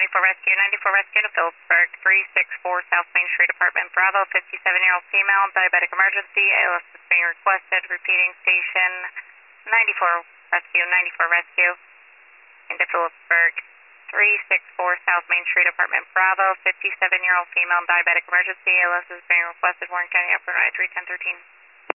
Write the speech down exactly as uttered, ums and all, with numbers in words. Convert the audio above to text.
ninety-four Rescue, ninety-four Rescue to Phillipsburg, three sixty-four South Main Street, Apartment Bravo, fifty-seven-year-old female, diabetic emergency, A L S is being requested, repeating station ninety-four Rescue, ninety-four Rescue, into Phillipsburg, three sixty-four South Main Street, Apartment Bravo, fifty-seven-year-old female, diabetic emergency, A L S is being requested, Warren County, Upper Ride, three ten thirteen.